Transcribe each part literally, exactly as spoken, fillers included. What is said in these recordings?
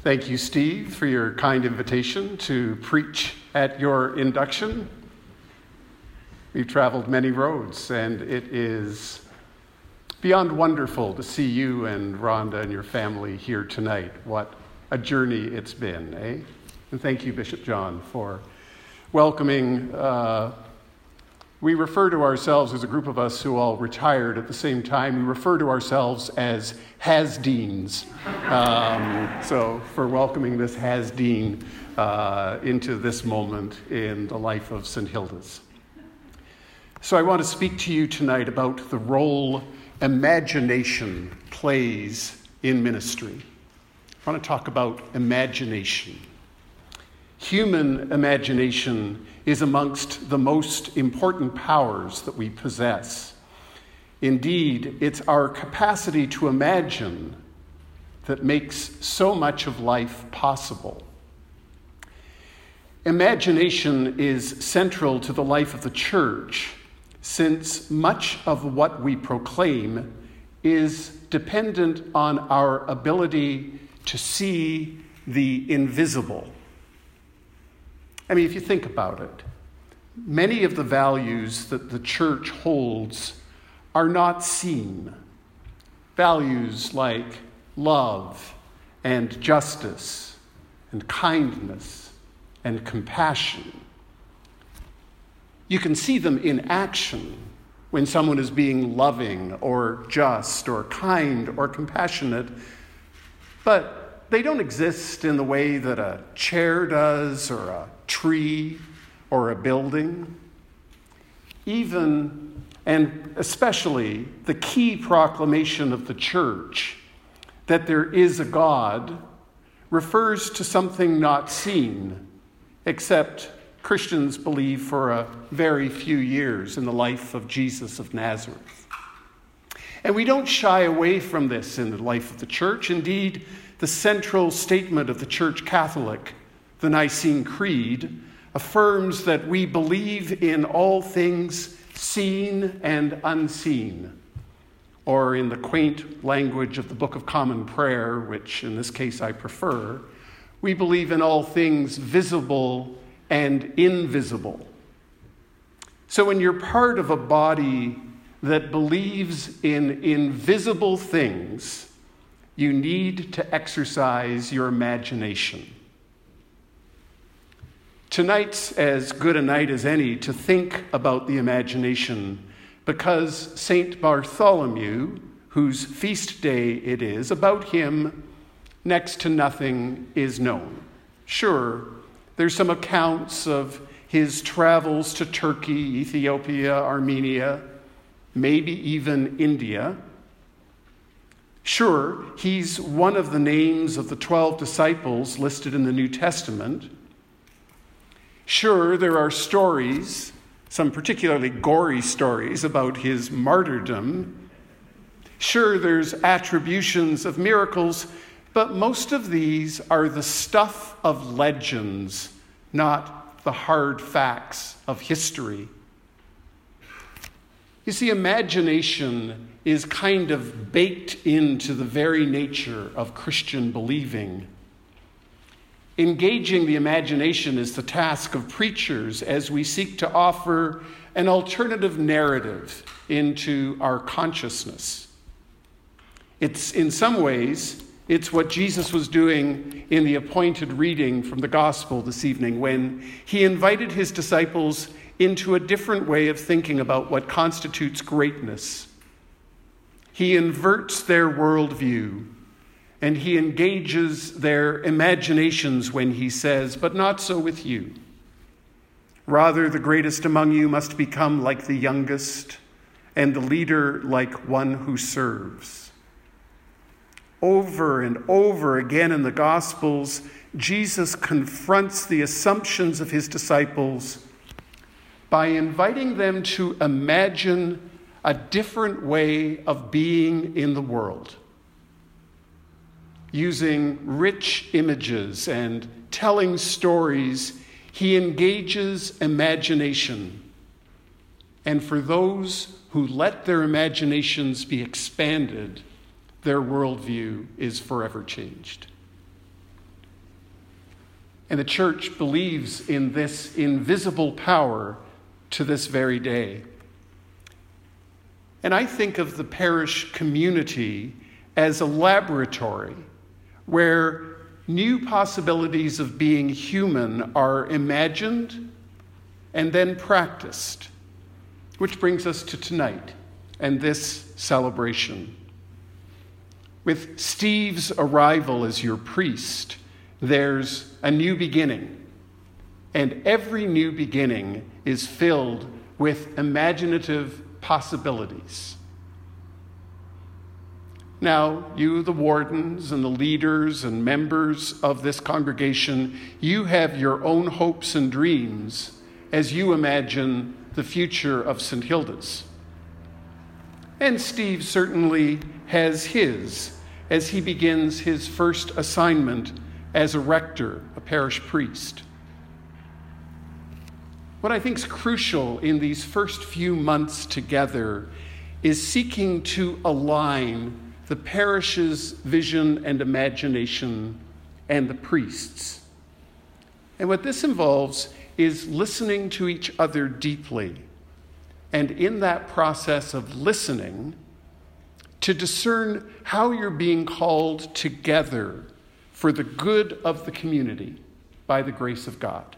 Thank you, Steve, for your kind invitation to preach at your induction. We've traveled many roads, and it is beyond wonderful to see you and Rhonda and your family here tonight. What a journey it's been, eh? And thank you, Bishop John, for welcoming. Uh, we refer to ourselves as a group of us who all retired at the same time. We refer to ourselves as has-deans. Um, so for welcoming this has-dean uh, into this moment in the life of Saint Hilda's. So I want to speak to you tonight about the role imagination plays in ministry. I want to talk about imagination. Human imagination is amongst the most important powers that we possess. Indeed, it's our capacity to imagine that makes so much of life possible. Imagination is central to the life of the church, since much of what we proclaim is dependent on our ability to see the invisible. I mean, if you think about it, many of the values that the church holds are not seen. Values like love and justice and kindness and compassion. You can see them in action when someone is being loving or just or kind or compassionate, but they don't exist in the way that a chair does or a tree or a building. Even and especially the key proclamation of the church that there is a God refers to something not seen, except Christians believe for a very few years in the life of Jesus of Nazareth. And we don't shy away from this in the life of the church. Indeed, the central statement of the Church Catholic, the Nicene Creed, affirms that we believe in all things seen and unseen, or in the quaint language of the Book of Common Prayer, which in this case I prefer, we believe in all things visible and invisible. So when you're part of a body that believes in invisible things, you need to exercise your imagination. Tonight's as good a night as any to think about the imagination, because Saint Bartholomew, whose feast day it is, about him, next to nothing is known. Sure, there's some accounts of his travels to Turkey, Ethiopia, Armenia, maybe even India. Sure, he's one of the names of the twelve disciples listed in the New Testament. Sure, there are stories, some particularly gory stories, about his martyrdom. Sure, there's attributions of miracles, but most of these are the stuff of legends, not the hard facts of history. You see, imagination is kind of baked into the very nature of Christian believing. Engaging the imagination is the task of preachers as we seek to offer an alternative narrative into our consciousness. It's, in some ways, it's what Jesus was doing in the appointed reading from the gospel this evening when he invited his disciples into a different way of thinking about what constitutes greatness. He inverts their worldview, and he engages their imaginations when he says, "But not so with you. Rather, the greatest among you must become like the youngest, and the leader like one who serves." Over and over again in the Gospels, Jesus confronts the assumptions of his disciples by inviting them to imagine a different way of being in the world. Using rich images and telling stories, he engages imagination. And for those who let their imaginations be expanded, their worldview is forever changed. And the church believes in this invisible power to this very day. And I think of the parish community as a laboratory where new possibilities of being human are imagined and then practiced, which brings us to tonight and this celebration. With Steve's arrival as your priest, there's a new beginning, and every new beginning is filled with imaginative possibilities. Now, you, the wardens and the leaders and members of this congregation, you have your own hopes and dreams as you imagine the future of Saint Hilda's. And Steve certainly has his as he begins his first assignment as a rector, a parish priest. What I think is crucial in these first few months together is seeking to align the parish's vision and imagination and the priest's. And what this involves is listening to each other deeply, and in that process of listening, to discern how you're being called together for the good of the community by the grace of God.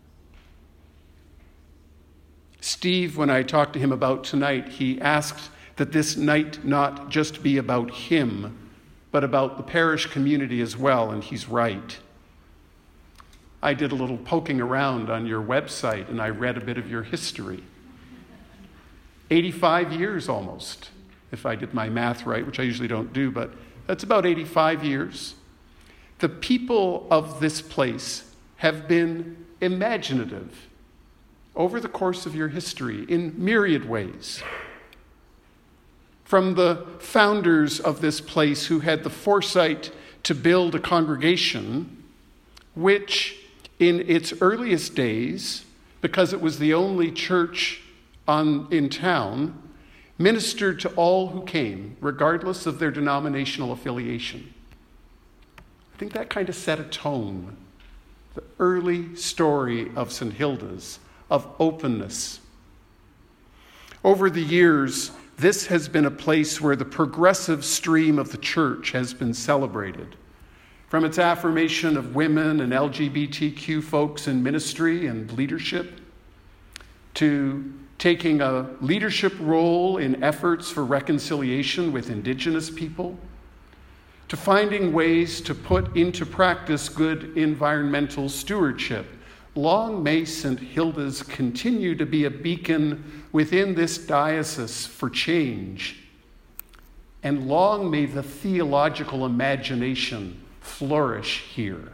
Steve, when I talked to him about tonight, he asked that this night not just be about him, but about the parish community as well, and he's right. I did a little poking around on your website, and I read a bit of your history. eighty-five years almost, if I did my math right, which I usually don't do, but that's about eighty-five years. The people of this place have been imaginative over the course of your history in myriad ways. From the founders of this place who had the foresight to build a congregation, which in its earliest days, because it was the only church on, in town, ministered to all who came, regardless of their denominational affiliation. I think that kind of set a tone. The early story of Saint Hilda's, of openness. Over the years, this has been a place where the progressive stream of the church has been celebrated. From its affirmation of women and L G B T Q folks in ministry and leadership, to taking a leadership role in efforts for reconciliation with Indigenous people, to finding ways to put into practice good environmental stewardship. Long may Saint Hilda's continue to be a beacon within this diocese for change, and long may the theological imagination flourish here.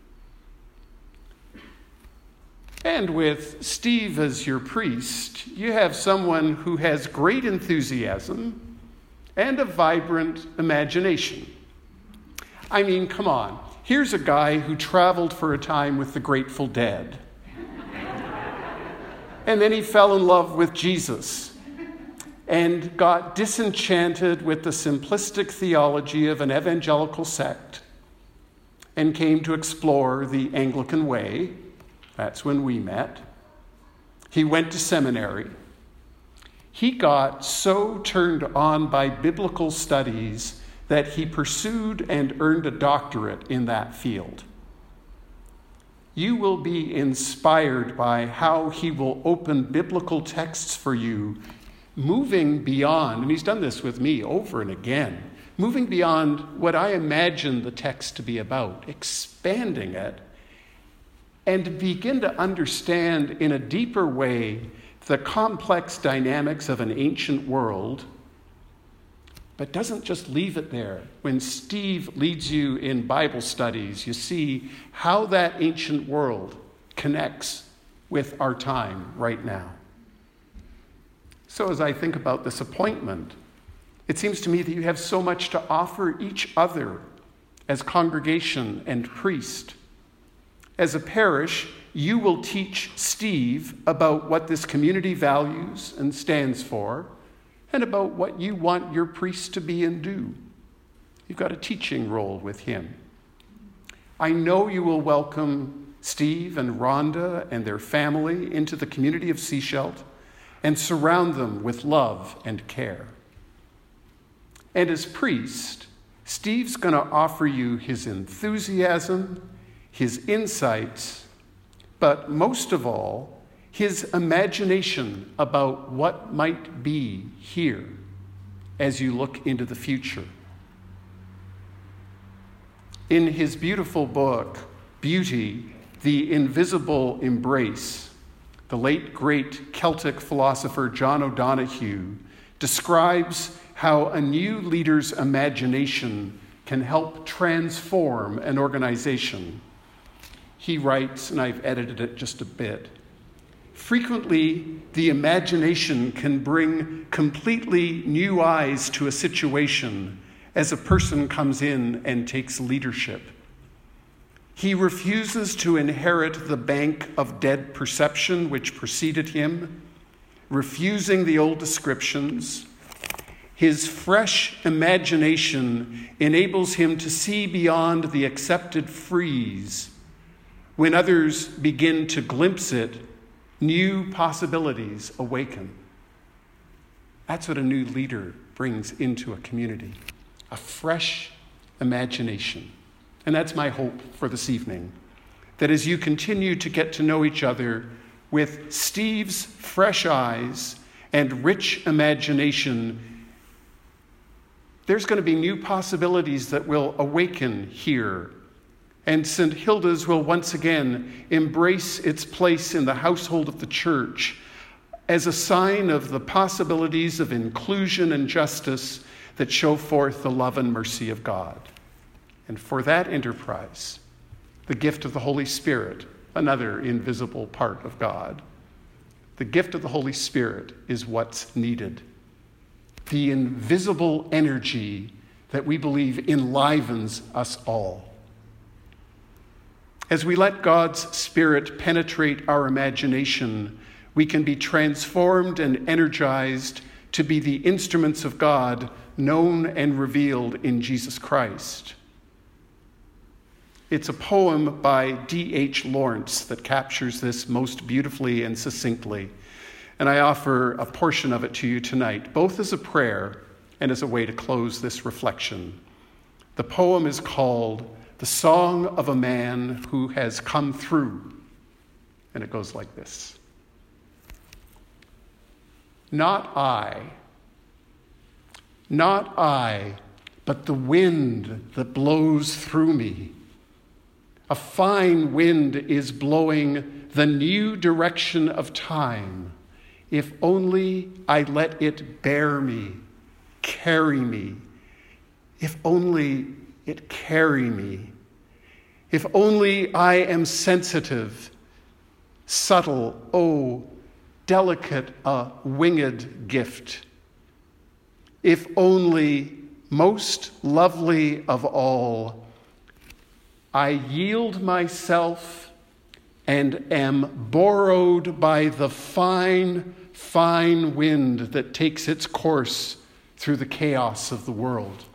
And with Steve as your priest, you have someone who has great enthusiasm and a vibrant imagination. I mean, come on. Here's a guy who traveled for a time with the Grateful Dead. And then he fell in love with Jesus and got disenchanted with the simplistic theology of an evangelical sect and came to explore the Anglican way. That's when we met. He went to seminary. He got so turned on by biblical studies that he pursued and earned a doctorate in that field. You will be inspired by how he will open biblical texts for you, moving beyond, and he's done this with me over and again, moving beyond what I imagine the text to be about, expanding it, and begin to understand in a deeper way the complex dynamics of an ancient world, but doesn't just leave it there. When Steve leads you in Bible studies, you see how that ancient world connects with our time right now. So as I think about this appointment, it seems to me that you have so much to offer each other as congregation and priest. As a parish, you will teach Steve about what this community values and stands for, and about what you want your priest to be and do. You've got a teaching role with him. I know you will welcome Steve and Rhonda and their family into the community of Sechelt and surround them with love and care. And as priest, Steve's going to offer you his enthusiasm, his insights, but most of all, his imagination about what might be here as you look into the future. In his beautiful book, Beauty, the Invisible Embrace, the late great Celtic philosopher John O'Donohue describes how a new leader's imagination can help transform an organization. He writes, and I've edited it just a bit, frequently the imagination can bring completely new eyes to a situation as a person comes in and takes leadership. He refuses to inherit the bank of dead perception which preceded him, refusing the old descriptions. His fresh imagination enables him to see beyond the accepted frieze. When others begin to glimpse it, new possibilities awaken. That's what a new leader brings into a community, a fresh imagination. And that's my hope for this evening, that as you continue to get to know each other with Steve's fresh eyes and rich imagination, there's going to be new possibilities that will awaken here. And Saint Hilda's will once again embrace its place in the household of the church as a sign of the possibilities of inclusion and justice that show forth the love and mercy of God. And for that enterprise, the gift of the Holy Spirit, another invisible part of God, the gift of the Holy Spirit is what's needed. The invisible energy that we believe enlivens us all. As we let God's Spirit penetrate our imagination, we can be transformed and energized to be the instruments of God known and revealed in Jesus Christ. It's a poem by D H Lawrence that captures this most beautifully and succinctly. And I offer a portion of it to you tonight, both as a prayer and as a way to close this reflection. The poem is called The Song of a Man Who Has Come Through. And it goes like this. Not I, not I, but the wind that blows through me. A fine wind is blowing the new direction of time. If only I let it bear me, carry me. If only it carry me. If only I am sensitive, subtle, oh, delicate, a winged gift. If only, most lovely of all, I yield myself and am borrowed by the fine, fine wind that takes its course through the chaos of the world.